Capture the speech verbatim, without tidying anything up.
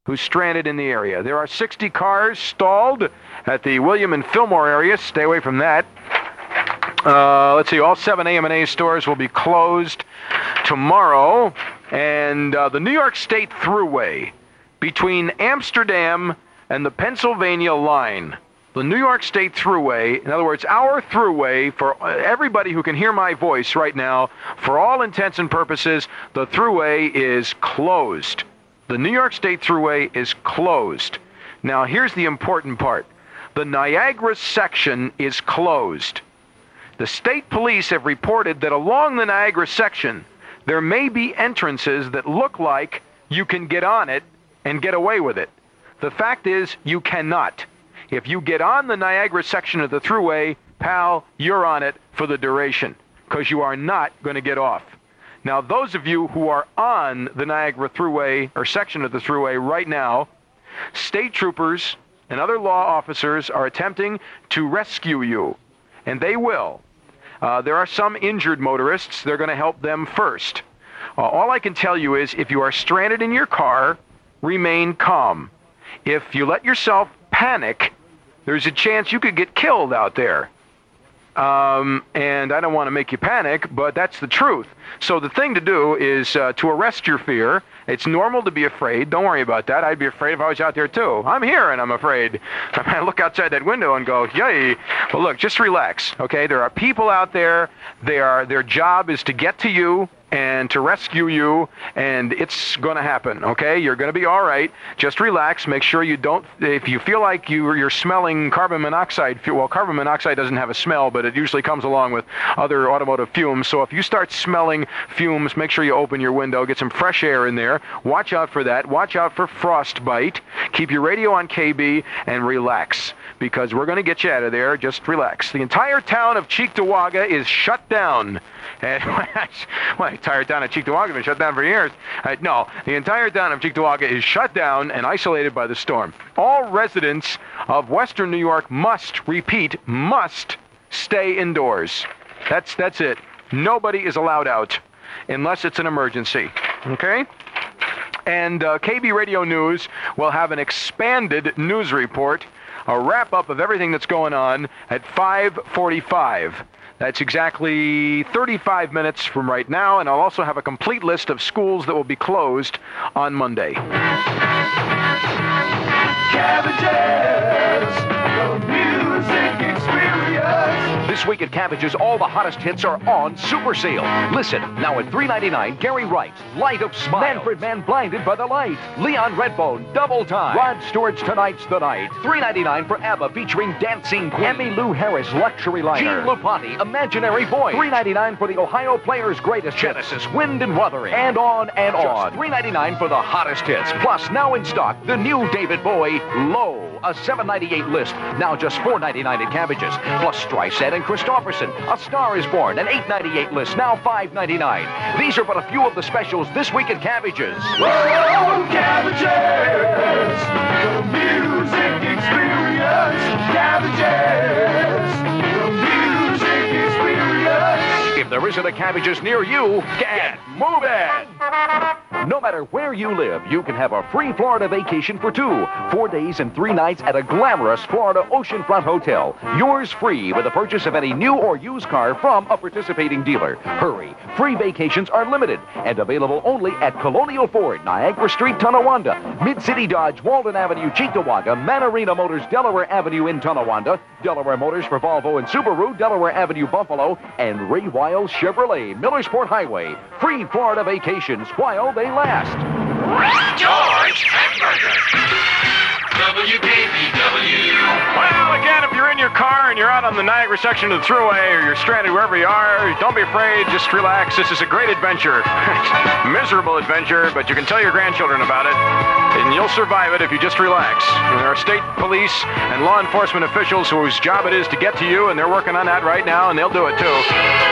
who's stranded in the area. There are sixty cars stalled at the William and Fillmore area. Stay away from that. Uh, let's see, all seven A M and A stores will be closed tomorrow. And uh, the New York State Thruway between Amsterdam and the Pennsylvania line. The New York State Thruway, in other words, our Thruway, for everybody who can hear my voice right now, for all intents and purposes, the Thruway is closed. The New York State Thruway is closed. Now, here's the important part. The Niagara section is closed. The state police have reported that along the Niagara section, there may be entrances that look like you can get on it and get away with it. The fact is, you cannot. If you get on the Niagara section of the Thruway, pal, you're on it for the duration, because you are not going to get off. Now, those of you who are on the Niagara Thruway, or section of the Thruway right now, state troopers and other law officers are attempting to rescue you, and they will. Uh, there are some injured motorists. They're going to help them first. Uh, all I can tell you is, if you are stranded in your car, remain calm. If you let yourself panic, there's a chance you could get killed out there. Um, and I don't want to make you panic, but that's the truth. So the thing to do is uh, to arrest your fear. It's normal to be afraid. Don't worry about that. I'd be afraid if I was out there too. I'm here and I'm afraid. I look outside that window and go, yay. Well, look, just relax, okay? There are people out there. They are, their job is to get to you and to rescue you, and it's going to happen, okay? You're going to be all right. Just relax. Make sure you don't, if you feel like you, you're smelling carbon monoxide, well, carbon monoxide doesn't have a smell, but it usually comes along with other automotive fumes. So if you start smelling fumes, make sure you open your window, get some fresh air in there. Watch out for that. Watch out for frostbite. Keep your radio on K B and relax, because we're going to get you out of there. Just relax. The entire town of Cheektowaga is shut down. And, well, the entire town of Cheektowaga has been shut down for years. Uh, no, the entire town of Cheektowaga is shut down and isolated by the storm. All residents of Western New York must, repeat, must stay indoors. That's, that's it. Nobody is allowed out unless it's an emergency. Okay? And uh, K B Radio News will have an expanded news report, a wrap-up of everything that's going on at five forty-five. That's exactly thirty-five minutes from right now, and I'll also have a complete list of schools that will be closed on Monday. Cabbages, the music experience. This week at Cabbages, all the hottest hits are on Super Sale. Listen, now at three ninety-nine, Gary Wright, Light of Smile. Manfred Mann, Blinded by the Light. Leon Redbone, Double Time. Rod Stewart's Tonight's the Night. three ninety-nine for ABBA featuring Dancing Queen. Emmylou Harris, Luxury Liner. Gene Lupati, Imaginary Boy. three ninety-nine for the Ohio Players' Greatest Genesis, Wind and Wuthering. And on and Just on. three ninety-nine for the hottest hits. Plus, now in stock, the new David Bowie, Low. A seven ninety-eight list, now just four ninety-nine at Cabbages. Plus Streisand and Christofferson, A Star is Born, an eight ninety-eight list, now five ninety-nine. These are but a few of the specials this week at Cabbages. Whoa, Cabbages, the music experience. Cabbages, the music experience. If there isn't a Cabbages near you, get moving! No matter where you live, you can have a free Florida vacation for two. Four days and three nights at a glamorous Florida oceanfront hotel. Yours free with the purchase of any new or used car from a participating dealer. Hurry. Free vacations are limited and available only at Colonial Ford, Niagara Street, Tonawanda, Mid-City Dodge, Walden Avenue, Cheektowaga, Manarino Motors, Delaware Avenue in Tonawanda, Delaware Motors for Volvo and Subaru, Delaware Avenue, Buffalo, and Ray Wiles Chevrolet, Millersport Highway. Free Florida vacations while they last. George Hamburger. W K B W. Well, again, if you're in your car and you're out on the Niagara section of the Thruway, or you're stranded wherever you are, don't be afraid. Just relax. This is a great adventure. Miserable adventure, but you can tell your grandchildren about it, and you'll survive it if you just relax. And there are state police and law enforcement officials whose job it is to get to you, and they're working on that right now, and they'll do it too.